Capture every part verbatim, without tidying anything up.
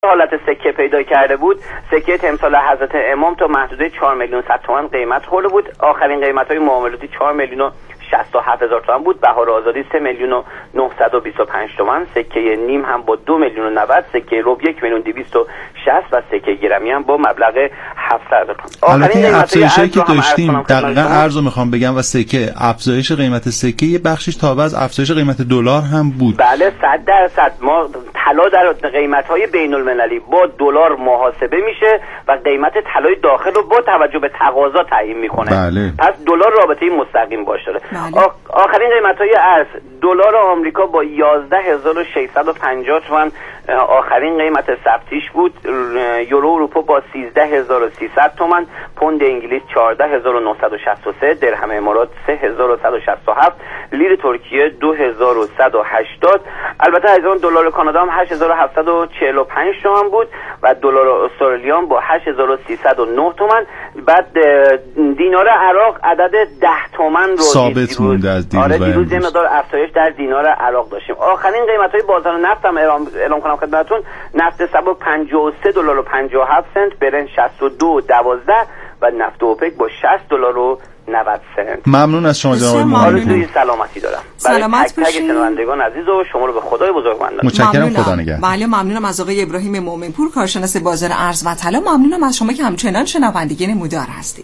حالت سکه پیدا کرده بود. سکه تمثال حضرت امام تا محدوده چهار میلیون صد تومان قیمت خورده بود. آخرین قیمت‌های معاملاتی چهار میلیون و شصت و هفت هزار تومان بود. بهار آزادی سه میلیون و نهصد و بیست و پنج تومان. سکه نیم هم با دو میلیون و نود، سکه ربع یک میلیون و دویست و شصت و سکه گرمی هم با مبلغ هفتصد هزار تومان. البته این افزایشی که داشتیم دقیقاً عرضو میخوام بگم و سکه افزایش قیمت سکه یه بخشش تابع از افزایش قیمت دلار هم بود. بله صد درصد. ما طلا در قیمت‌های بین‌المللی با دلار محاسبه میشه و قیمت طلای داخل رو با توجه به تقاضا تعیین میکنه. بله. پس دلار رابطه مستقیم باش داره. بله. آخرین قیمت‌های ارز دلار آمریکا با یازده هزار و ششصد و پنجاه تومان آخرین قیمت ثبتیش بود. یورو اروپا با سیزده هزار و سیصد تومان، پوند انگلیس چهارده هزار و نهصد و شصت و سه، درهم امارات سه هزار و صد و شصت و هفت، لیر ترکیه دو هزار و صد و هشتاد. البته از اون دلار کانادا هم هشت هزار و هفتصد و چهل و پنج تومان بود و دلار استرالیا هم با هشت هزار و سیصد و نه تومان. بعد دینار عراق عدد ده تومان رو ثابت مونده از دیروز. آره دیروز یه مقدار افزایش در دینار عراق داشتیم. آخرین قیمت‌های بازار نفت هم اعلام کنم خدمتتون. نفت سبک پنجاه و سه دلار و پنجاه و هفت سنت، برنج شصت و دو و دوازده و نفت اوپک با شصت دلار و نود سنت. ممنون از شما جناب مهندس. آرزوی سلامتی دارم. سلامت باشید. شنوندگان عزیز و شما رو به خدای بزرگوار متشکرم. خدا نگهدار. بله ممنونم از آقای ابراهیم مومنپور کارشناس بازار ارز و طلا. ممنونم از شما که همچنان شنونده نمودار هستید.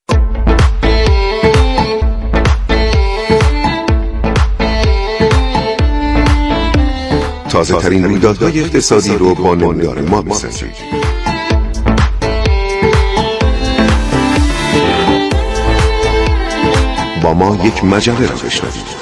تازه ترین رویدادهای اقتصادی رو با نمودار ما بسنجید. با ما یک مجله را بشنوید.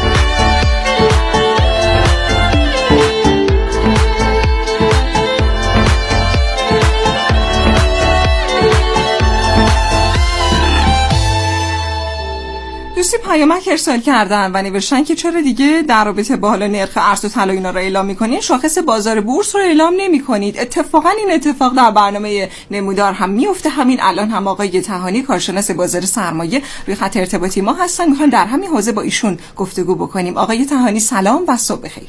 دوستی پیامک ارسال کردن و نوشتن که چرا دیگه در رابطه با حالا نرخ ارز و طلا اینا رو اعلام میکنین، شاخص بازار بورس رو اعلام نمیکنید. اتفاقا این اتفاق در برنامه نمودار هم میفته. همین الان هم آقای تهانی کارشناس بازار سرمایه روی خط ارتباطی ما هستن، میخوان در همین حوزه با ایشون گفتگو بکنیم. آقای تهانی سلام و صبح بخیر.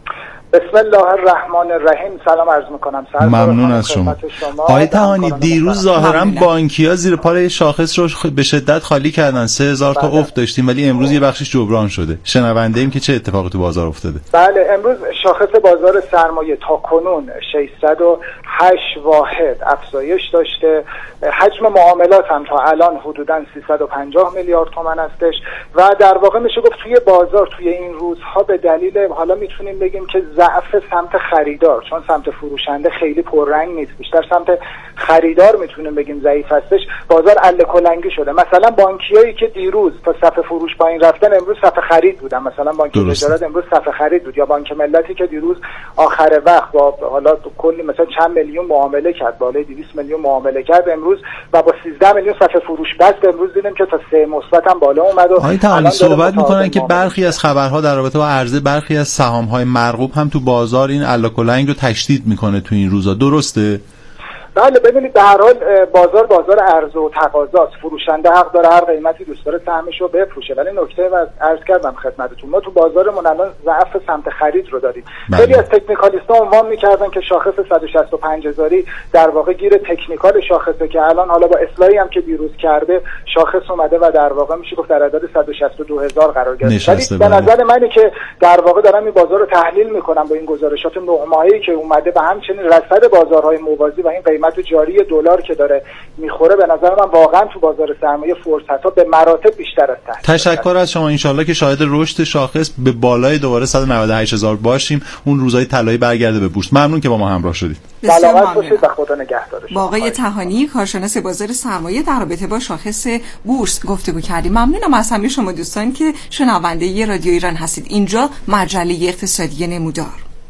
بسم الله الرحمن الرحیم. سلام عرض میکنم. ممنون از شما. آقای تهانی دیروز ظاهرا بانکیا زیر پای شاخص رو به شدت خالی کردن، سه هزار تا افت داشتیم ولی امروز یه بخشش جبران شده. شنونده ایم که چه اتفاقی تو بازار افتاده؟ بله امروز شاخص بازار سرمایه تا کنون ششصد و هشت واحد افزایش داشته. حجم معاملات هم تا الان حدوداً سیصد و پنجاه میلیارد تومان هستش و در واقع میشه گفت توی بازار توی این روزها به دلیل حالا میتونیم بگیم که ضعف سمت خریدار، چون سمت فروشنده خیلی پررنگ نیست، بیشتر سمت خریدار میتونیم بگیم ضعیف هستش، بازار الکلنگی شده. مثلا بانکیایی که دیروز تا صف فروش پایین رفتن امروز صف خرید بودن، مثلا بانک تجارت امروز صف خرید بود، یا بانک ملتی که دیروز آخر وقت با حالا کلی مثلا چند میلیون معامله کرد، بالای دویست میلیون معامله کرد امروز و با سیزده میلیون صف فروش بست. امروز دیدیم که تا سه مثبت هم بالا اومد. و آقای تهانی صحبت میکنن که برخی از خبرها در رابطه با عرضه برخی از سهام‌های مرغوب هم تو بازار این الکلنگ رو تشدید میکنه تو این روزا، درسته؟ بله ببینید به هر حال بازار بازار عرضه و تقاضاست. فروشنده حق داره هر قیمتی دوست داره سهمش رو بفروشه، ولی نکته و عرض کردم خدمتتون ما تو بازارمون الان ضعف سمت خرید رو داریم. خیلی از تکنیکالیست‌ها عنوان می‌کردن که شاخص صد و شصت و پنج هزاری در واقع گیر تکنیکال شاخصه که الان حالا با اصلاحی هم که دیروز کرده شاخص اومده و در واقع میشه گفت در عدد صد و شصت و دو هزار قرار گرفته. ولی به نظر منه که در واقع دارم این بازار رو تحلیل می‌کنم با این گزارشات نه ماهه‌ای که اومده و همچنین رصد بازارهای موازی و این قیمت جاری دلار که داره میخوره، به نظر من واقعا تو بازار سرمایه فرصت‌ها به مراتب بیشتر است. تشکر از شما. انشالله که شاهد رشد شاخص به بالای دوباره صد و نود و هشت هزار باشیم، اون روزای طلایی برگرده به بورس. ممنون که با ما همراه شدید. سلامت باشید و خدا نگهدار شما. با آقای تهانی کارشناس بازار سرمایه در رابطه با شاخص بورس گفتگو کردیم. ممنونم از همه شما دوستان که شنونده رادیو ایران هستید. اینجا مجله اقتصادی نمودار.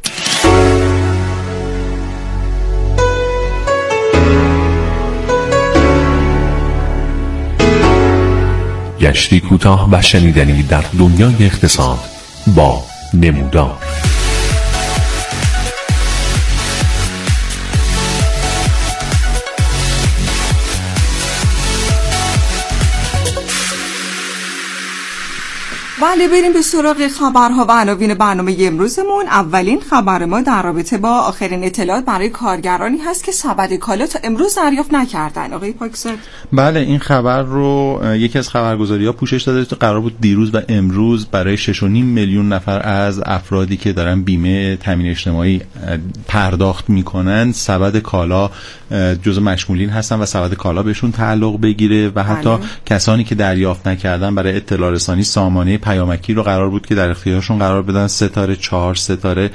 گشتی کوتاه و شنیدنی در دنیای اقتصاد با نمودار. بله، بریم به سراغ خبرها و عناوین برنامه امروزمون. اولین خبر ما در رابطه با آخرین اطلاعات برای کارگرانی هست که سبد کالا تا امروز دریافت نکردن. آقای پاکزاد. بله، این خبر رو یکی از خبرگزاری‌ها پوشش داده. قرار بود دیروز و امروز برای شش و نیم میلیون نفر از افرادی که دارن بیمه تامین اجتماعی پرداخت میکنن سبد کالا جزو مشمولین هستن و سبد کالا بهشون تعلق بگیره و حتی بله. کسانی که دریافت نکردن برای اطلاع رسانی سامانه پیامکی رو قرار بود که در اختیارشون قرار بدن، ستاره چهار ستاره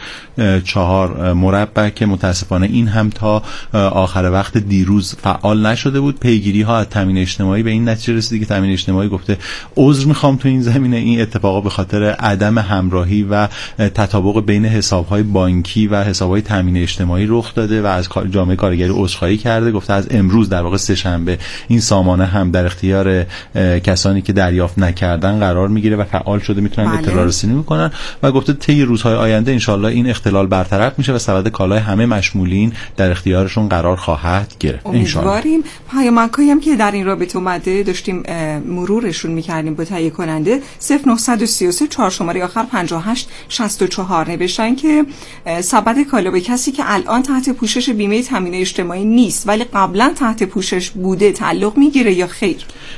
چهار مربع، که متاسفانه این هم تا آخر وقت دیروز فعال نشده بود. پیگیری ها از تامین اجتماعی به این نتیجه رسیده که تامین اجتماعی گفته عذر میخوام تو این زمینه، این اتفاقا به خاطر عدم همراهی و تطابق بین حساب‌های بانکی و حساب‌های تامین اجتماعی رخ داده و از جامعه کارگری عذرخواهی کرده. گفته از امروز در واقع سه شنبه این سامانه هم در اختیار کسانی که دریافت نکردن قرار میگیره و فعال شده، میتونن بله. اطلاع رسانی میکنن و گفته طی روزهای آینده انشالله این اختلال برطرف میشه و سبد کالای همه مشمولین در اختیارشون قرار خواهد گرفت. امیدواریم. پیامکایی هم که در این رابطه اومده داشتیم مرورشون میکردیم با تهیه کننده صفر نه سه سه چهار شماره آخر پنجاه و هشت شصت و چهار نوشتن که سبد کالا به کسی که الان تحت پوشش بیمه تامین اجتماعی نیست ولی قبلا تحت پوشش بوده تعلق میگیره یا خیر؟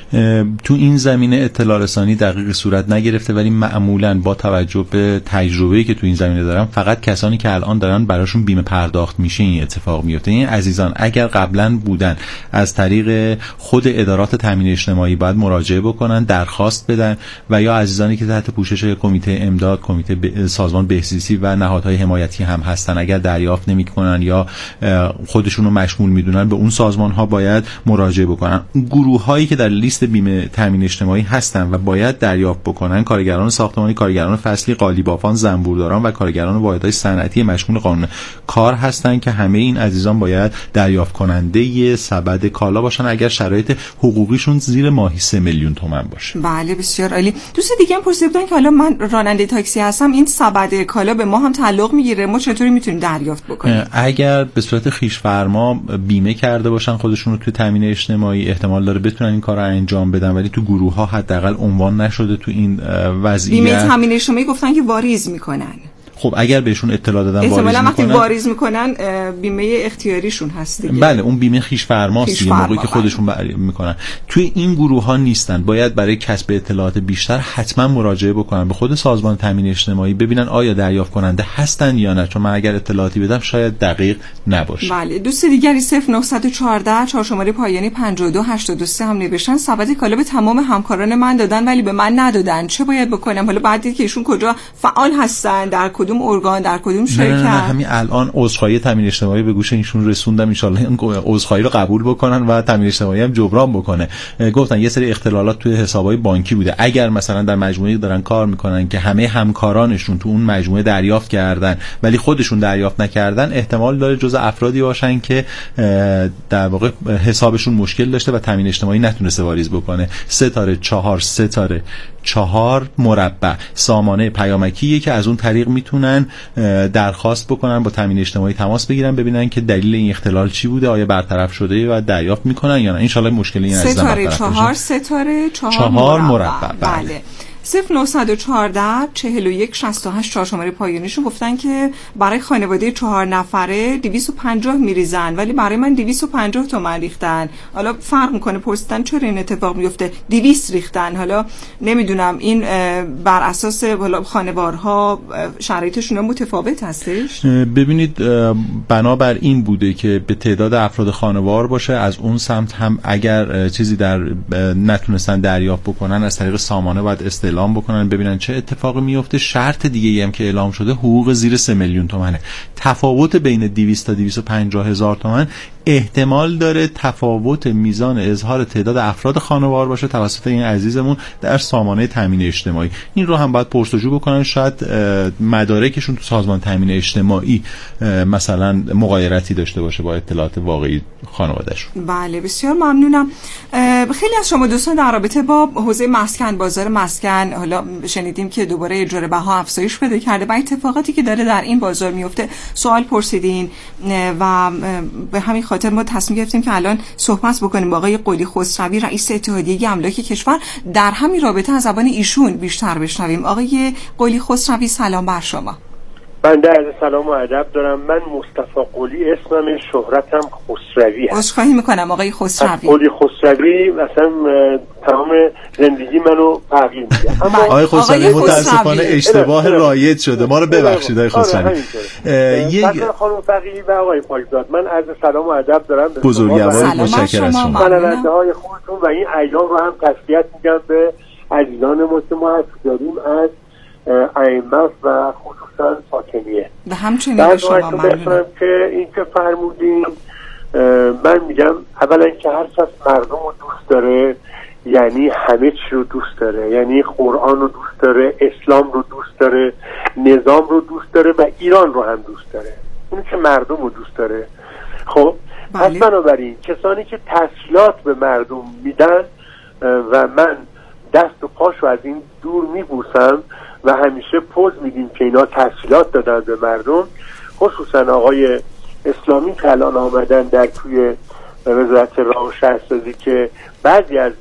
تو این زمینه اطلاع رسانی دقیق صورت نگرفته، ولی معمولاً با توجه به تجربه‌ای که تو این زمینه دارم فقط کسانی که الان دارن براشون بیمه پرداخت میشه این اتفاق میفته. این عزیزان اگر قبلا بودن از طریق خود ادارات تامین اجتماعی باید مراجعه بکنن، درخواست بدن، و یا عزیزانی که تحت پوشش کمیته امداد، کمیته ب... سازمان بهزیستی و نهادهای حمایتی هم هستن اگر دریافت نمیکنن یا خودشون رو مشمول میدونن به اون سازمان ها باید مراجعه بکنن. گروه هایی که در لیست بیمه تامین اجتماعی هستن و باید دریافت بکنن کارگران ساختمانی، کارگران فصلی، قالیبافان، زنبورداران و کارگران واحدهای صنعتی مشمول قانون کار هستن که همه این عزیزان باید دریافت کننده سبد کالا باشن اگر شرایط حقوقیشون زیر ماهی سه میلیون تومان باشه. بله، بسیار عالی. دوست دیگه هم پرسیدن که حالا من راننده تاکسی هستم، این سبد کالا به ما هم تعلق میگیره، ما چطوری میتونیم دریافت بکنیم؟ اگر به صورت خویش فرما بیمه کرده باشن خودشون رو توی تامین اجتماعی احتمال داره بتونن این کارو انجام بدن، ولی تو گروه ها حداقل عنوان نشده تو این وضعیت. بیمه تامین اجتماعی گفتن که واریز میکنن. خب اگر بهشون اطلاع دادن واریز میکنن، وقتی واریز میکنن بیمه اختیاریشون هست دیگه. بله، اون بیمه خیش فرماست دیگه، موقعی که خودشون بله. میکنن. توی این گروه ها نیستن، باید برای کسب اطلاعات بیشتر حتما مراجعه بکنن به خود سازمان تامین اجتماعی ببینن آیا دریافت کننده هستن یا نه، چون من اگر اطلاعاتی بدم شاید دقیق نباشه. بله، دوست دیگری صفر نه یک چهار چهار شماره پایانی پنجاه و دو هشتاد و سه هم نوشتن سبد کالا به تمام همکاران من دادن ولی به من ندادن، چه باید بکنم؟ حالا بعد دید که ایشون کجا فعال هستن، در کدوم ارگان، در کدوم شرکت؟ نه نه نه همین الان عذرخواهی تامین اجتماعی به گوش ایشون رسوندم، ان شاءالله این عذرخواهی رو قبول بکنن و تامین اجتماعی هم جبران بکنه. گفتن یه سری اختلالات توی حسابای بانکی بوده، اگر مثلا در مجموعه‌ای دارن کار میکنن که همه همکارانشون تو اون مجموعه دریافت کردن ولی خودشون دریافت نکردن، احتمال داره جزء افرادی باشن که در واقع حسابشون مشکل داشته و تامین اجتماعی نتونسته واریز بکنه. ستاره چهار ستاره چهار مربع سامانه پیامکیه که از اون طریق میتونن درخواست بکنن، با تامین اجتماعی تماس بگیرن، ببینن که دلیل این اختلال چی بوده، آیا برطرف شده و دریافت میکنن یا نه. ان شاءالله مشکلی این از ستاره چهار ستاره چهار, چهار مربع. بله, بله. صفر نه یک چهار چهل و یک شصت و هشت چهار شماره پایانیشون گفتن که برای خانواده چهار نفره دویست و پنجاه میریزن ولی برای من دویست و پنجاه تومن ریختن. حالا فرق میکنه، پرسیدن چرا این اتفاق میفته، دویست ریختن. حالا نمیدونم این بر اساس خانوارها شرایطشون متفاوت هستش. ببینید بنابر این بوده که به تعداد افراد خانوار باشه، از اون سمت هم اگر چیزی در نتونستن دریافت بکنن از طریق سامانه باید است اعلام بکنن ببینن چه اتفاقی میفته. شرط دیگه ای هم که اعلام شده حقوق زیر سه میلیون تومنه. تفاوت بین دویست تا دویست و پنجاه هزار تومن احتمال داره تفاوت میزان اظهار تعداد افراد خانوار باشه توسط این عزیزمون در سامانه تامین اجتماعی. این رو هم باید پرسجو بکنن، شاید مدارکشون تو سازمان تامین اجتماعی مثلا مغایرتی داشته باشه با اطلاعات واقعی خانوادهشون. بله بسیار ممنونم. خیلی از شما دوستان در رابطه با حوزه مسکن، بازار مسکن، حالا شنیدیم که دوباره اجاره بها افزایش پیدا کرده و اتفاقاتی که داره در این بازار میفته سوال پرسیدین و به همین خاطر ما تصمیم گرفتیم که الان صحبت بکنیم با آقای قلی خسروی، رئیس اتحادیه املاک کشور، در همین رابطه از زبان ایشون بیشتر بشنویم. آقای قلی خسروی سلام بر شما. بنده عرض سلام و ادب دارم. من مصطفی قلی اسمم، شهرتم خسروی هست. عذرخواهی میکنم آقای خسروی. قلی خسروی مثلا تمام زندگی منو تغییر میده. اما آقای خسروی متاسفانه اشتباه رایج شده، ما رو ببخشید آقای خسروی. یک خانم فقیهی و آقای پاکزاد، من عرض سلام و ادب دارم به بزرگوار، متشکرم از شما. شنونده‌های خودتون و این ایام رو هم تسلیت میگم به عزیزان ما که ما داریم از ائمه و خصوصا فاطمیه. و همچنین به شما ممنونم که این که فرمودین. من میگم اولا که هر کس مردم رو دوست داره یعنی همه چی رو دوست داره، یعنی قرآن رو دوست داره، اسلام رو دوست داره، نظام رو دوست داره و ایران رو هم دوست داره. اون که مردم رو دوست داره. خب پس بنابراین کسانی که تسهیلات به مردم میدن و من دست و پاشو از این دور میبوسم و همیشه پوز میدیم که اینا تسهیلات دادن به مردم، خصوصا آقای اسلامی که الان آمدن در توی وزارت راه و شهرسازی که بعضی از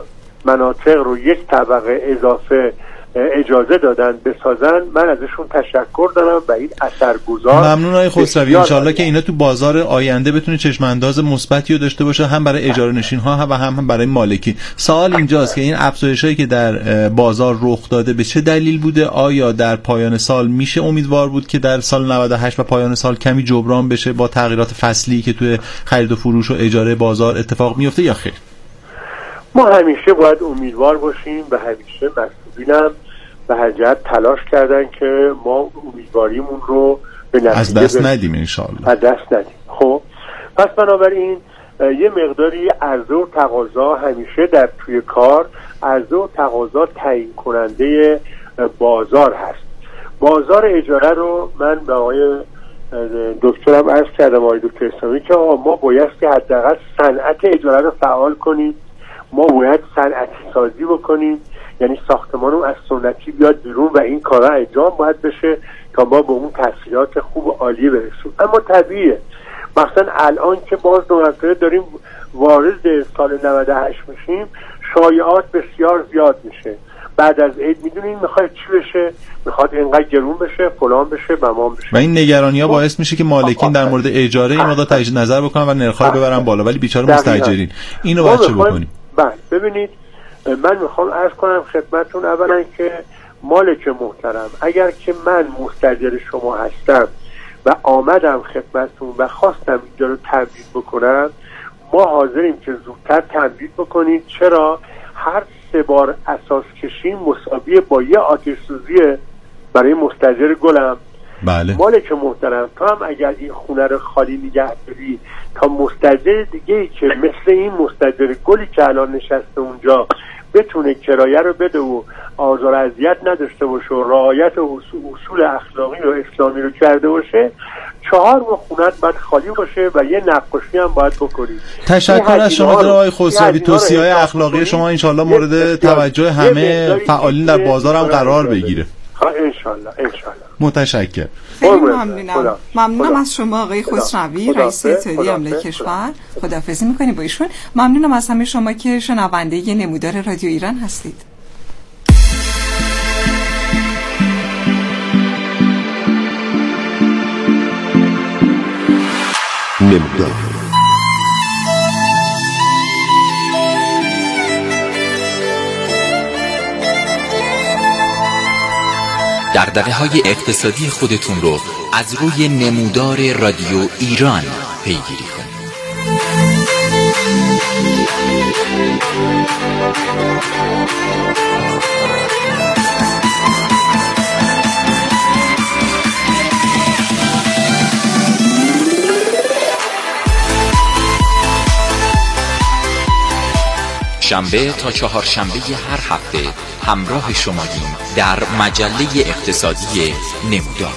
مناطق رو یک طبقه اضافه اجازه دادن بسازن، من ازشون تشکر دارم و این اثرگذار. ممنون آقای خسروی. ان شاءالله که اینا تو بازار آینده بتونه چشم انداز مثبتی رو داشته باشه، هم برای اجاره نشین ها و هم برای مالکی. سوال اینجاست که این افزایشایی که در بازار رخ داده به چه دلیل بوده؟ آیا در پایان سال میشه امیدوار بود که در سال نود و هشت و پایان سال کمی جبران بشه با تغییرات فصلی که توی خرید و فروش و اجاره بازار اتفاق میفته یا خیر؟ ما همیشه باید امیدوار باشیم و همیشه مسئولینم به هر جهت تلاش کردن که ما امیدواریمون رو به نتیجه از دست ندیم انشاءالله. از دست ندیم. خب پس بنابراین یه مقداری عرضه و تقاضا همیشه در توی کار، عرضه و تقاضا تعیین کننده بازار هست. بازار اجاره رو من به آقای دکترم عرض کردم، آقای دکتر اسلامی، که ما باید که حداقل صنعت اجاره رو فعال کنیم، ما باید صنعتی سازی بکنیم، یعنی ساختمانم از سنتی بیاد بیرون و این کارا انجام باید بشه تا ما به اون تحصیلات خوب و عالی برسیم. اما طبیعیه مثلا الان که باز دو داریم وارد سال نود و هشت میشیم، شایعات بسیار زیاد میشه. بعد از عید میدونین میخواد چی بشه؟ میخواد اینقدر گرون بشه، فلان بشه، بمان بشه. و این نگرانی ها باعث میشه که مالکین در مورد اجاره این مقدار تجدید نظر بکنن و نرخ‌ها رو ببرن بالا، ولی بیچاره مستاجرین اینو باید چه بکنیم؟ بله ببینید، من میخوام عرض کنم خدمتتون اولا که مالک محترم، اگر که من مستاجر شما هستم و آمدم خدمتتون و خواستم اینجا رو تمدید بکنم، ما حاضریم که زودتر تمدید بکنید. چرا؟ هر سه بار اساس کشی مساوی با یه آتش سوزیه برای مستاجر گلم. بله. مالک محترم، تو هم اگر این خونه رو خالی نگه داری تا مستاجر دیگه ای که مثل این مستاجر گلی که الان نشسته اونجا بتونه کرایه رو بده و آزار و اذیت نداشته باشه و رعایت اصول اخلاقی و اسلامی رو کرده باشه، چهار ماه خونت باید خالی باشه و یه نقاشی هم باید بکنید. تشکر از شما جناب آقای خسروی. توصیه‌های اخلاقی شما انشالله مورد توجه همه فعالین در بازار هم قرار بگیره. انشالله انشالله. متشکرم. خیلی ممنونم. ممنونم از شما آقای خسروی، رئیس اتحادیه املاک کشور. خداحافظی می‌کنیم با ایشون. ممنونم از همه شما که شنونده نمودار رادیو ایران هستید. نمودار دغدغه‌های اقتصادی خودتون رو از روی نمودار رادیو ایران پیگیری کنید. شنبه تا چهارشنبه هر هفته همراه شماییم در مجله اقتصادی نمودار.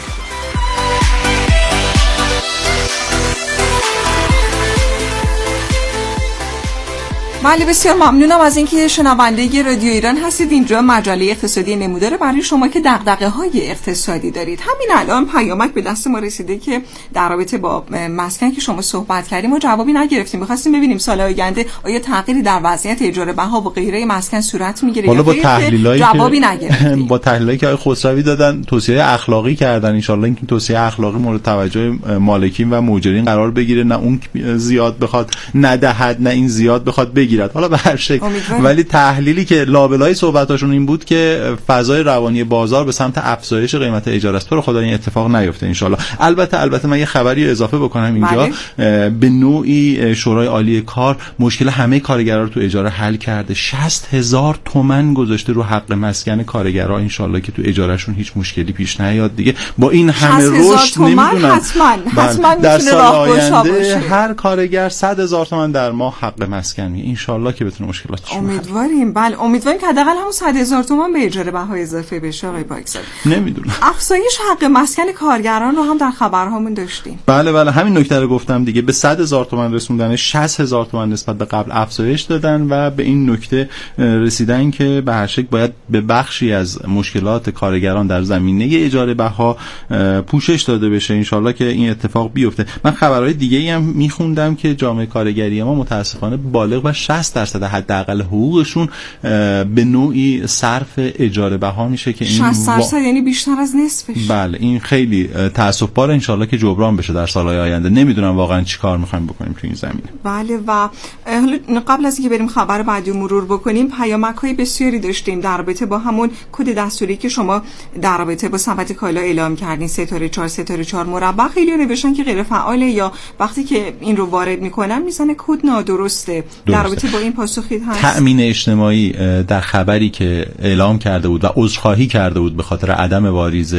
بله بسیار ممنونم از اینکه شنونده رادیو ایران هستید. اینجا مجله اقتصادی نمودار برای شما که دغدغه‌های اقتصادی دارید. همین الان پیامک به دست ما رسیده که در رابطه با مسکن که شما صحبت کردیم ما جوابی نگرفتیم. می‌خواستیم ببینیم سال آینده آیا تغییری در وضعیت اجاره بها و غیره مسکن صورت می‌گیره یا با تحلیلایی جوابی نگرفتیم. با تحلیلی که آقای خسروی دادن توصیه اخلاقی کردن، ان شاءالله این توصیه اخلاقی مورد توجه مالکین و مؤجرین قرار بگیره، نه اون زیاد بخواد ندهد نه این زیاد بخواد بگیرد. حالا به هر شکل ولی تحلیلی که لابلای صحبتاشون این بود که فضای روانی بازار به سمت افزایش قیمت اجاره است. تو رو خدا این اتفاق نیفته ان شاءالله. البته البته من یه خبری اضافه بکنم اینجا، به نوعی شورای عالی کار مشکل همه کارگرا رو تو اجاره حل کرده. شصت هزار تومان گذاشته رو حق مسکن کارگرا ان شاءالله که تو اجارهشون هیچ مشکلی پیش نیاد دیگه. با این همه رشد نمیدونم حتما حتما در سال آینده هر کارگر صد هزار تومان در ماه حق مسکن می ان شاءالله که بتونه مشکلاتش رو امیدواریم. بله امیدواریم که حداقل همون صد هزار تومان به اجاره بهای اضافه بشه. آقای پاکزاده نمیدونم افزایش حق مسکن کارگران رو هم در خبرهامون داشتیم. بله بله همین نکته رو گفتم دیگه، به صد هزار تومان رسوندن، شصت هزار تومان نسبت به قبل افزایش دادن و به این نکته رسیدن که به هر شکل باید به بخشی از مشکلات کارگران در زمینه اجاره بها پوشش داده بشه. ان شاءالله که این اتفاق بیفته. من خبرهای دیگه‌ای هم میخوندم که جامعه کارگری ما متاسفانه بالغ بر شصت درصد حداقل حقوقشون به نوعی صرف اجاره بها میشه که این شصت درصد و... یعنی بیشتر از نصفش. بله این خیلی تأسف باره. ان شاءالله که جبران بشه در سالهای آینده. نمیدونم واقعا چیکار میخوایم بکنیم تو این زمینه. بله و حالا قبل از اینکه بریم خبر بعدی مرور بکنیم پیامک‌های بسیاری داشتیم در رابطه با همون کد دستوری که شما در رابطه با ثبت کالا اعلام کردین ستاره چهار ستاره چهار مربع. خیلی نوشتن که غیر فعاله یا وقتی که این رو وارد میکنن میزنه کد نادرسته. درسته. در رابطه با این پاسخی هست؟ تأمین اجتماعی در خبری که اعلام کرده بود و عذرخواهی کرده بود به خاطر عدم واریز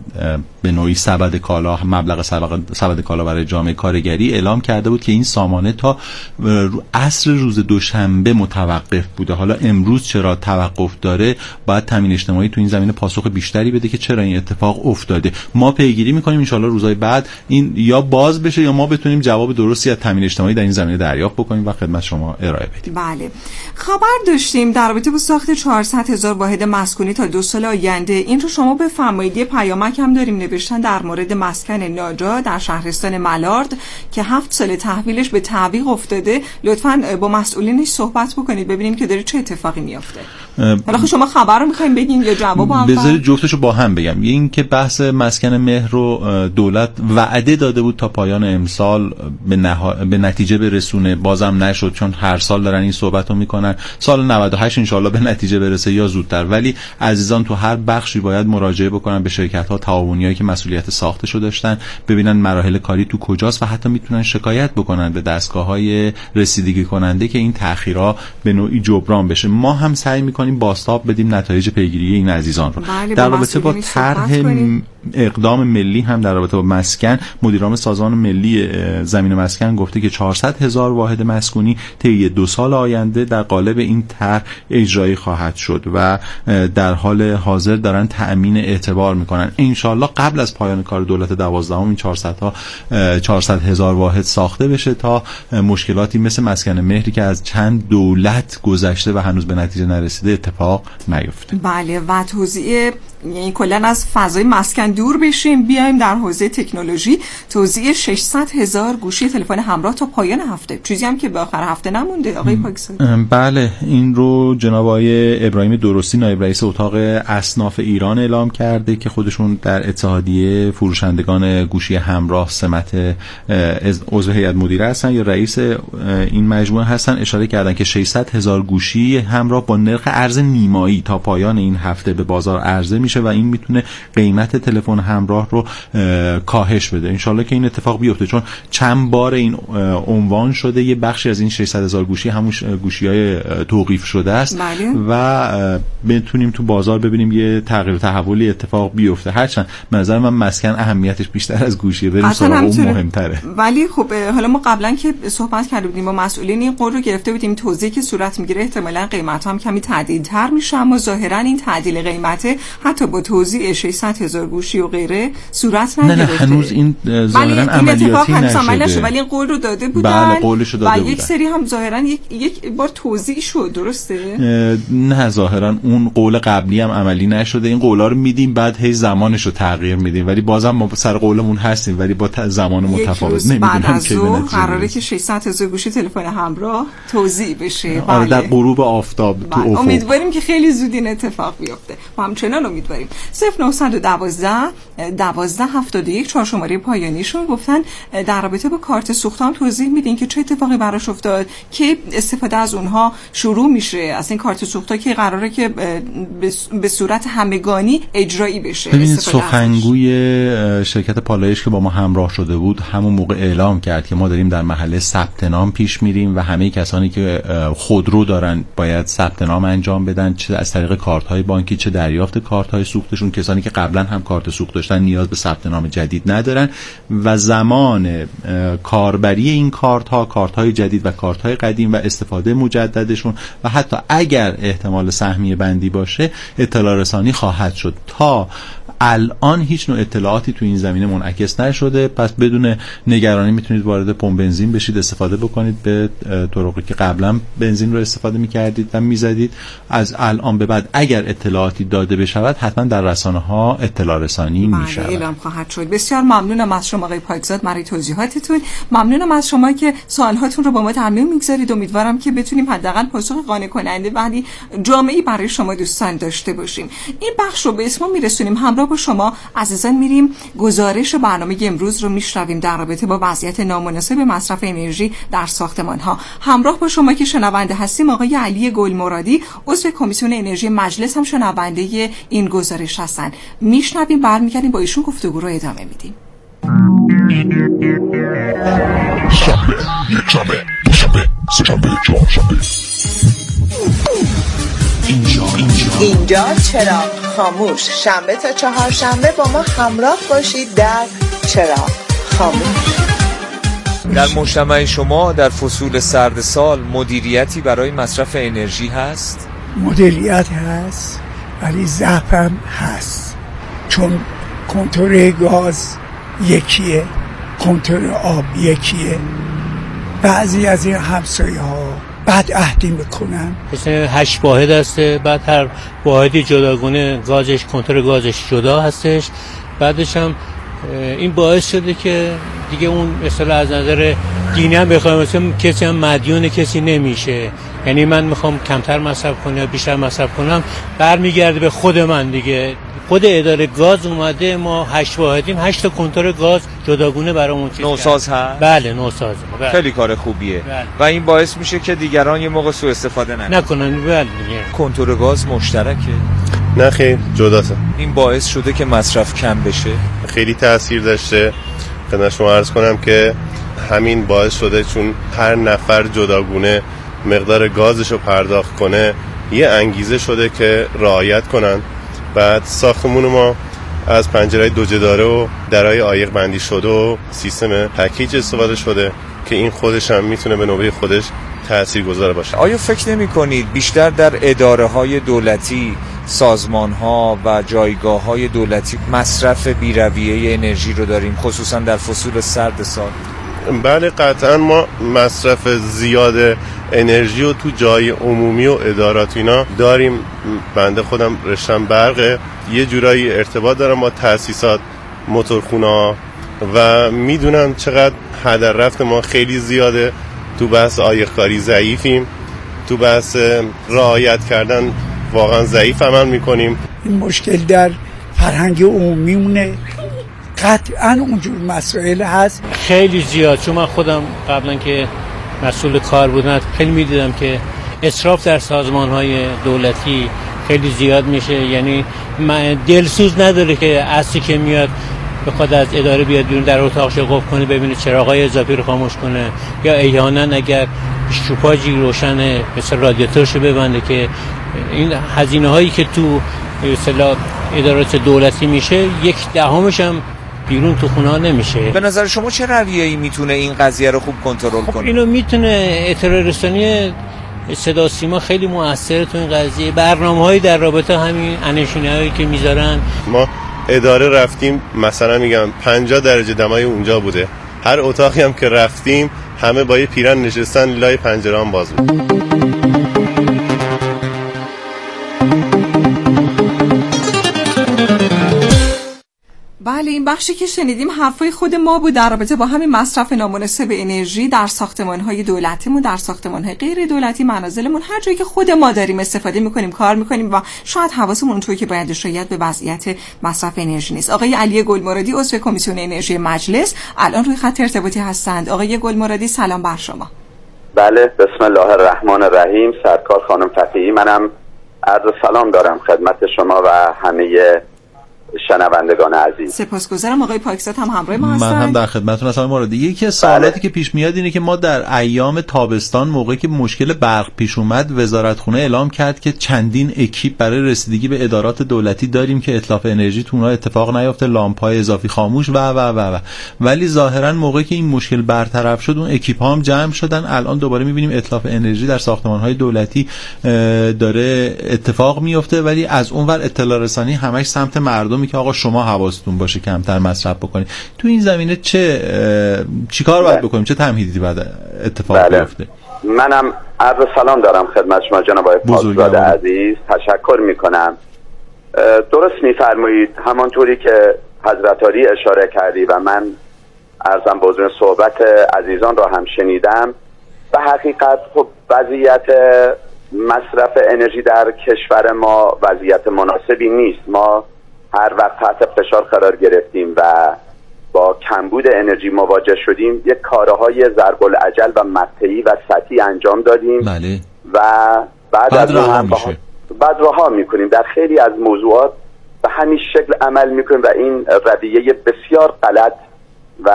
به نوعی سبد کالا، مبلغ سبد کالا برای جامعه کارگری، اعلام کرده بود که این سامانه تا عصر روز دوشنبه متوقف بوده. حالا امروز چرا توقف داره؟ باید تامین اجتماعی تو این زمینه پاسخ بیشتری بده که چرا این اتفاق افتاده. ما پیگیری می‌کنیم ان شاءالله روزهای بعد این یا باز بشه یا ما بتونیم جواب درستی از تامین اجتماعی در این زمینه دریافت بکنیم و خدمت شما ارائه بدیم. بله خبر داشتیم در رابطه با ساخت چهارصد هزار واحد مسکونی تا دو سال آینده. این رو شما بفرمایید. یه پیامک هم داریم نوشتن در مورد مسکن ناجا در شهرستان ملارد که هفت سال تحویلش به تعویق افتاده. لطفاً با مسئولینش صحبت بکنید ببینیم که داره چه اتفاقی میفته. حالا شما خبر رو می‌خواید بگین یا جواب هم؟ بذارید جفتشو با هم بگم. این که بحث مسکن مهر رو دولت وعده داده بود تا پایان امسال به, نها... به نتیجه برسونه، بازم نشد چون هر سال دارن این صحبت رو میکنن. سال نود و هشت انشالله به نتیجه برسه یا زودتر. ولی عزیزان تو هر بخشی باید مراجعه بکنن به شرکت‌ها تعاونیایی که مسئولیت ساختش رو داشتن، ببینن مراحل کاری تو کجاست و حتی میتونن شکایت بکنن به دستگاه‌های رسیدگی کننده که این تأخیرها به نوعی جبران بشه. ما هم سعی میکنیم بازتاب بدیم نتایج پیگیری این عزیزان رو. در رابطه با طرح اقدام ملی هم در رابطه با مسکن، مدیرعامل سازمان ملی زمین مسکن گفته که چهارصد هزار واحد مسکونی طی دو سال آینده در قالب این طرح اجرایی خواهد شد و در حال حاضر دارن تأمین اعتبار میکنن. انشالله قبل از پایان کار دولت دوازدهم این چهارصد ها چهارصد هزار واحد ساخته بشه تا مشکلاتی مثل مسکن مهری که از چند دولت گذشته و هنوز به نتیجه نرسیده اتفاق نیفته. بله و توزیع یعنی کلا از فضای مسکن دور بشیم بیایم در حوزه تکنولوژی. توزیع ششصد هزار گوشی تلفن همراه تا پایان هفته، چیزی هم که به آخر هفته نمونده. آقای پاکزاده بله این رو جناب آقای ابراهیم درستی نایب رئیس اتاق اصناف ایران اعلام کرده که خودشون در اتحادیه فروشندگان گوشی همراه سمت عضو هیئت مدیره هستن یا رئیس این مجموعه هستن. اشاره کردن که ششصد هزار گوشی همراه با نرخ ارز نیمایی تا پایان این هفته به بازار عرضه میشه و این میتونه قیمت تلفن همراه رو کاهش بده. انشالله که این اتفاق بیفته چون چند بار این عنوان شده یه بخشی از این ششصد هزار گوشی همون گوشی‌های توقیف شده است بله. و بتونیم تو بازار ببینیم یه تغییر و تحولی اتفاق بیفته. هرچند به نظر من مسکن اهمیتش بیشتر از گوشیه، بریم سراغ اون مهمتره. ولی خب حالا ما قبلا که صحبت کرده بودیم با مسئولین این قول رو گرفته بودیم توزیعی که صورت میگیره احتمالاً قیمت هم کمی تعدیل‌تر میشه، اما ظاهراً این تعدیل قیمت حتی حتی با توزیع ششصد هزار گوشی و غیره صورت نگرفته. نه نه هنوز این ظاهرا عملیاتی نشده، ولی این قول رو داده بودن. بله قولش رو داده و یک سری هم ظاهرا یک یک بار توزیع شد، درسته؟ نه ظاهرا اون قول قبلی هم عملی نشده. این قولا رو میدیم بعد هی زمانش رو تغییر میدیم، ولی بازم ما سر قولمون هستیم ولی با زمان متفاوت. نمیدونم که قراره که ششصد هزار گوشی تلفن همراه توزیع بشه. آره در غروب آفتاب تو افق. امیدواریم که خیلی زود این اتفاق بیفته. ما همچنان امیدواریم. صفر نه یک دو دوازده هفتاد و یک چهار شماره پایانیشون گفتن در رابطه با کارت سوخت هم توضیح میدین که چه اتفاقی براش افتاد، که استفاده از اونها شروع میشه، از این کارت سوخت‌ها که قراره که به صورت همگانی اجرایی بشه. ببینید سخنگوی شرکت پالایش که با ما همراه شده بود همون موقع اعلام کرد که ما داریم در مرحله ثبت نام پیش میریم و همه کسانی که خودرو دارن باید ثبت نام انجام بدن، چه از طریق کارت‌های بانکی چه دریافت کارت‌های سوختشون. کسانی که قبلا هم کارت سوخت داشتن نیاز به ثبت نام جدید ندارن و زمان کاربری این کارت‌ها، کارت‌های جدید و کارت‌های قدیم و استفاده مجددشون و حتی اگر احتمال سهمیه بندی باشه اطلاع رسانی خواهد شد. تا الان هیچ نوع اطلاعاتی تو این زمینه منعکس نشده، پس بدون نگرانی میتونید وارد پمپ بنزین بشید، استفاده بکنید به طرقی که قبلا بنزین رو استفاده میکردید و میزدید. از الان به بعد اگر اطلاعاتی داده بشود حتما در رسانه ها اطلاع رسانی میشه، اعلام خواهد شد. بسیار ممنونم از شما آقای پاکزاد برای توضیحاتتون. ممنونم از شما که سوالهاتون رو با ما در میون میگذارید. امیدوارم که بتونیم حداقل پاسخ قانع کننده ولی جامعی برای شما دوستان داشته باشیم. این بخش رو به اسم میرسونیم. همراه با شما عزیزان میریم گزارش برنامه امروز رو میشنویم در رابطه با وضعیت نامناسب مصرف انرژی در ساختمان ها. همراه با شما که شنونده هستیم آقای علی گلمرادی عضو کمیسیون انرژی مجلس هم شنونده این گزارش هستن. میشنویم، برمیگردیم با ایشون گفتگو رو ادامه میدیم. شنبه، یک شنبه، دو شنبه، سه شنبه، چهار شنبه. اینجا اینجا اینجا چرا خاموش، شنبه تا چهار شنبه با ما همراه باشید در چرا خاموش. در مجتمع شما در فصول سرد سال مدیریتی برای مصرف انرژی هست؟ مدیریت هست ولی ضعف هم هست، چون کنترل گاز یکیه، کنترل آب یکیه. بعضی از این همسایه ها بعد عهدی میکنن، مثل هشت واحد هسته، بعد هر واحدی جداگونه گازش، کنترل گازش جدا هستش. بعدش هم این باعث شده که دیگه اون مثلا از نظر دینی هم بخوایم مثلا کسی هم مدیون کسی نمیشه. یعنی من میخوام کمتر مصرف کنم یا بیشتر مصرف کنم برمیگرده به خود من دیگه. خود اداره گاز اومده، ما هشت واحدیم، هشت تا کنترل گاز جداگونه برامون چیز نوساز هست؟ بله نوساز. بله. خیلی کار خوبیه. بله. و این باعث میشه که دیگران یه موقع سوء استفاده نکنن. نکنن. بله دیگه. کنترل گاز مشترکه؟ نه خیلی جداست. این باعث شده که مصرف کم بشه؟ خیلی تاثیر داشته. خدمت شما عرض کنم که همین باعث شده چون هر نفر جداگونه مقدار گازش رو پرداخت کنه یه انگیزه شده که رعایت کنن. بعد ساختمون ما از پنجره دو جداره و درای عایق بندی شده و سیستم پکیج استفاده شده که این خودش هم میتونه به نوبه خودش تاثیرگذار باشه. آیا فکر نمی کنید بیشتر در اداره های دولتی، سازمان ها و جایگاه های دولتی مصرف بی‌رویه انرژی رو داریم، خصوصا در فصول سرد سال؟ بله قطعا ما مصرف زیاد انرژی رو تو جای عمومی و ادارات اینا داریم. بنده خودم رشتم برقه، یه جورایی ارتباط دارم با تأسیسات، موتورخونه و میدونم چقدر هدر رفت ما خیلی زیاده. تو بحث عایق کاری ضعیفیم، تو بحث رعایت کردن واقعا ضعیف عمل میکنیم. این مشکل در فرهنگ عمومیمونه، قطعا اونجور مسائل هست خیلی زیاد. چون من خودم قبلا که مسئول کار بودم خیلی میدیدم که اسراف در سازمان‌های دولتی خیلی زیاد میشه. یعنی دلسوز نداره که اصلی که میاد بخواد از اداره بیاد بیرون در اتاقش قفل کنه ببینه چراغای اضافی رو خاموش کنه، یا احیانا اگر شوپاژی روشنه مثل رادیاتورشو ببنده که این هزینه هایی که تو مثلا ادارات دولتی میشه یک دهمش هم بیرون تو خونه ها نمیشه. به نظر شما چه رویه‌ای میتونه این قضیه رو خوب کنترل خب کنه؟ اینو میتونه اطلاع رسانی صدا سیما خیلی مؤثره تو این قضیه، برنامه‌هایی در رابطه همین انشونهایی که میذارن. ما اداره رفتیم مثلا میگم پنجاه درجه دمای اونجا بوده، هر اتاقی هم که رفتیم همه با یه پیرن نشستن لای پنجره هم باز بود. بله، این بخشی که شنیدیم حرفای خود ما بود در رابطه با همین مصرف نامناسب انرژی در ساختمان‌های دولتیمون، در ساختمان‌های غیر دولتی، منازلمون، هر جایی که خود ما داریم استفاده می‌کنیم، کار می‌کنیم و شاید حواسمون اونطوری که باید رعایت به وضعیت مصرف انرژی نیست. آقای علی گلمرادی عضو کمیسیون انرژی مجلس الان روی خط ارتباطی هستند. آقای گلمرادی سلام بر شما. بله، بسم الله الرحمن الرحیم. سرکار خانم فتحی، منم عرض سلام دارم خدمت شما و همه شنوندگان عزیز. سپاسگزارم. آقای پاکزاد هم همراه ما هستن. من هم در خدمتتون هستم. مورد یکی از سوالاتی بله. که پیش میاد اینه که ما در ایام تابستان موقعی که مشکل برق پیش اومد، وزارتخونه اعلام کرد که چندین اکیپ برای رسیدگی به ادارات دولتی داریم که اتلاف انرژی تو اونها اتفاق نیفته، لامپ‌های اضافی خاموش و و و و ولی ظاهرا موقعی که این مشکل برطرف شد اون اکیپ ها هم جمع شدن. الان دوباره می‌بینیم اتلاف انرژی در ساختمان‌های دولتی داره اتفاق میفته، ولی از اونور اطلاع رسانی همش سمت مردمی که آقا شما حواستون باشه کمتر مصرف بکنید. تو این زمینه چه چیکار باید بکنیم؟ چه تمهیدی باید اتفاق بله. بیفته؟ منم عرض سلام دارم خدمت شما جناب آقای پاکزاد عزیز. تشکر میکنم. درست میفرمایید، همانطوری که حضرت علی اشاره کردی و من عرضم به حضور صحبت عزیزان را هم شنیدم، به حقیقت خب وضعیت مصرف انرژی در کشور ما وضعیت مناسبی نیست. ما هر وقت تحت فشار قرار گرفتیم و با کمبود انرژی مواجه شدیم، یک کارهای ضرب العجل و مقطعی و سطحی انجام دادیم. بله. و بعد, بعد از اون هم بعد رها میکنیم در خیلی از موضوعات به همین شکل عمل میکنیم و این رویه بسیار غلط و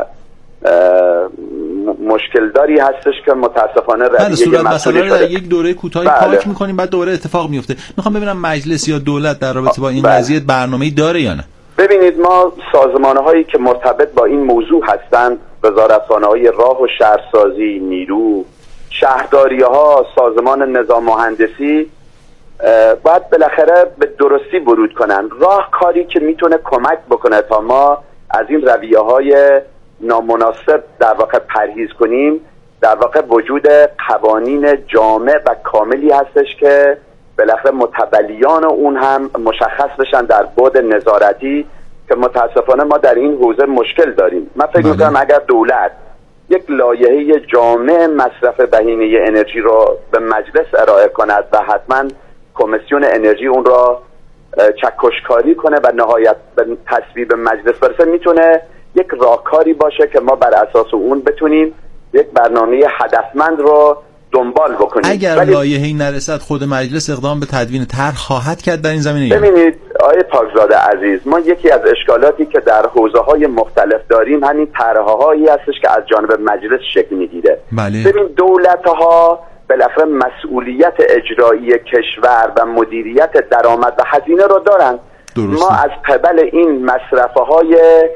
مشکل داری هستش که متاسفانه رویه صورت مسئله رو در یک دوره کوتاهی بله. پاک میکنیم، بعد دوره اتفاق میفته. میخوام ببینم مجلس یا دولت در رابطه با این قضیه بله. برنامه‌ای داره یا نه؟ ببینید، ما سازمان‌هایی که مرتبط با این موضوع هستند، وزارتخانه‌های راه و شهرسازی، نیرو، شهرداری‌ها، سازمان نظام مهندسی باید بالاخره به درستی ورود کنن. راه کاری که میتونه کمک بکنه تا ما از این رویه‌های نامناسب در واقع پرهیز کنیم، در واقع وجود قوانین جامع و کاملی هستش که بالاخره متولیان اون هم مشخص بشن در بعد نظارتی، که متاسفانه ما در این حوزه مشکل داریم. من فکر می‌کنم اگر دولت یک لایحه جامع مصرف بهینه انرژی رو به مجلس ارائه کند و حتما کمیسیون انرژی اون را چکشکاری کنه و نهایت به تصویب مجلس برسه، میتونه یک راهکاری باشه که ما بر اساس اون بتونیم یک برنامه هدفمند رو دنبال بکنیم. اگر ولی... لایحه‌ای نرسد، خود مجلس اقدام به تدوین طرح خواهد کرد در این زمینه؟ ببینید آقای پاکزاد عزیز، ما یکی از اشکالاتی که در حوزه‌های مختلف داریم همین طرح‌هایی هستش که از جانب مجلس شکل می‌گیره. بله. ببین دولت‌ها بالاخره مسئولیت اجرایی کشور و مدیریت درآمد و هزینه رو دارن. درسته. ما از قبل این مصرف‌های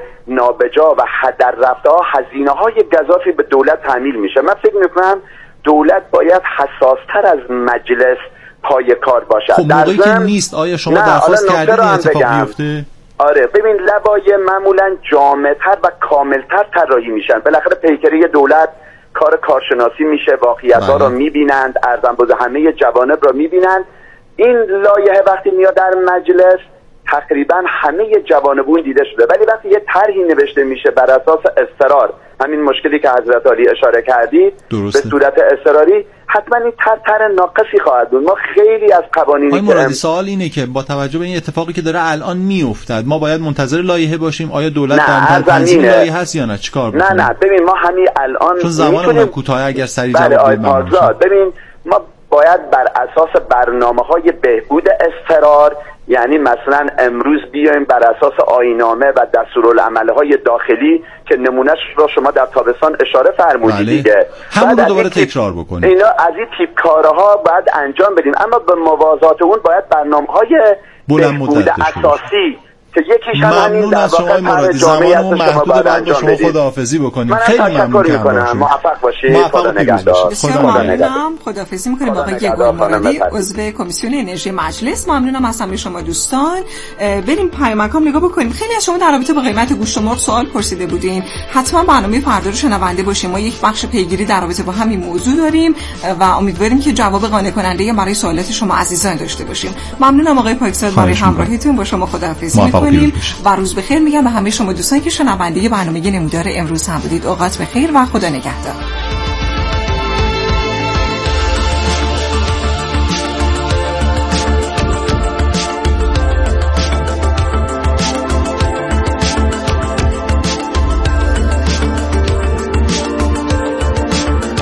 نابجا و هدر رفته‌ها هزینه‌های گزافی به دولت تحمیل میشه. من فکر می‌کنم دولت باید حساس‌تر از مجلس پای کار باشد. خب موقعی که نیست، آیا شما درخواست کردید این اتفاق بیفته؟ آره، ببین لوایح معمولا جامع‌تر و کاملتر طراحی میشن. بالاخره پیکره دولت کار کارشناسی میشه، واقعیت‌ها رو میبینند، ارزنبوز همه جوانب رو میبینند. این لایحه وقتی میاد در مجلس تقریبا همه جوانبون دیده شده، ولی وقتی یه طرحی نوشته میشه بر اساس اضطرار، همین مشکلی که حضرت علی اشاره کردید، به صورت اضطراری، حتما این طرح طرح ناقصی خواهد بود. ما خیلی از قوانینی که ام... سوال اینه که با توجه به این اتفاقی که داره الان میافتد، ما باید منتظر لایحه باشیم؟ آیا دولت در تنظیم لایحه هست یا نه؟ چیکار بکنیم؟ نه نه ببین، ما همین الان چون زمانمون کوتاه، اگر سریع جواب بدیم. ببین ما باید بر اساس برنامه‌های بهبود اضطرار، یعنی مثلا امروز بیایم بر اساس آیین‌نامه و دستورالعمل‌های داخلی که نمونهش رو شما در تابستان اشاره فرمودید دیگه، همون رو دوباره تکرار بکنیم. اینا از این تیپ کارها باید انجام بدیم، اما به موازات اون باید برنامه‌های بهبود اساسی که یکیش هم همین در واقع طرح جامعی است که شما باید انجام بدید. خداحافظی بکنیم. خیلی ممنون می‌کنم. موفق باشید. خدا نگهدار. خدا نگهدار. خداحافظی می‌کنیم با آقای گل مرادی عضو کمیسیون انرژی مجلس. ممنونم از همه شما دوستان. بریم پیامکام نگاه بکنیم. خیلی از شما در رابطه با قیمت گوشت و مرغ سوال پرسیده بودین. حتما برنامه فردا رو شنونده باشیم. ما یک بخش پیگیری در رابطه با همین موضوع داریم و امیدواریم که جواب قانع کننده برای سوالات شما عزیزان داشته باشیم. ممنونم آقای پاکزاد برای همراهیتون. با شما خداحافظی می‌کنیم و روز بخیر میگم به همه شما دوستان که شنونده برنامه نمودار امروز هم بودید. اوقات بخیر و خدا نگهدار.